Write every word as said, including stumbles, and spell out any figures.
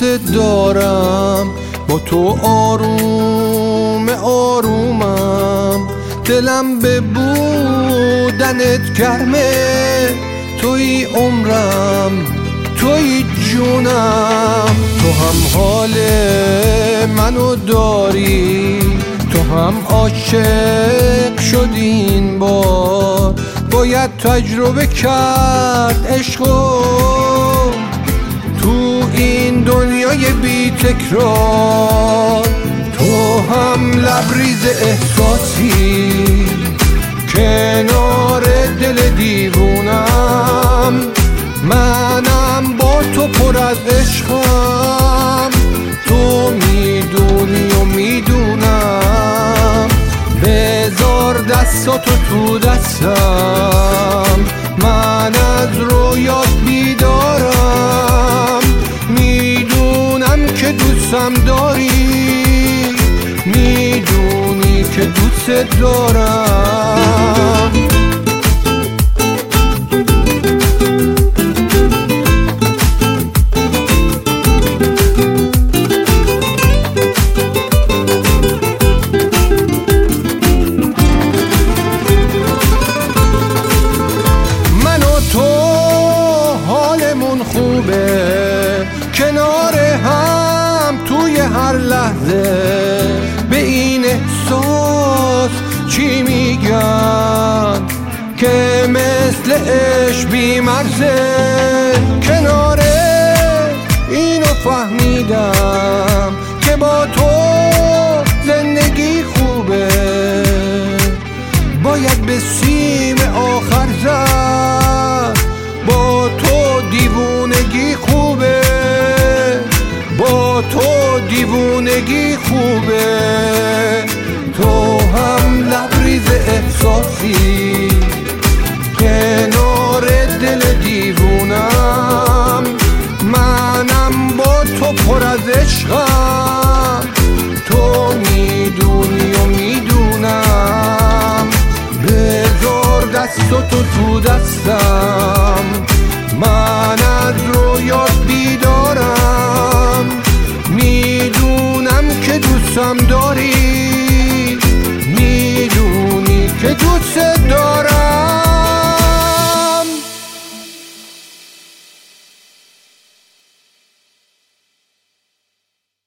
دارم، با تو آروم آرومم، دلم به بودنت گرمه، توی عمرم، توی جونم. تو هم حال منو داری، تو هم عاشق شدی این بار، باید تجربه کرد عشقو تو این دنیای بی تکرار. تو هم لبریز احساسی کنار دل دیوونم، منم با تو پر از عشقم، تو میدونی و میدونم. بذار دستاتو تو دستم، من از رویات بیدارم، میدونم که دوستم داری، میدونی که دوست دارم. خوبه کنار هم توی هر لحظه، به این احساس چی میگن که مثل عشق بی مرزه. کنار اینو فهمیدم که با تو زندگی خوبه، باید به سیم آخر زد، با تو دیوونگی خوبه، با تو دیوونگی خوبه. تو هم لبریز احساسی کنار دل دیوونم، منم با تو پر از عشقم، تو میدونی و میدونم. بذار دستاتو تو دستم، من از رویات بیدارم، میدونم که دوستم داری،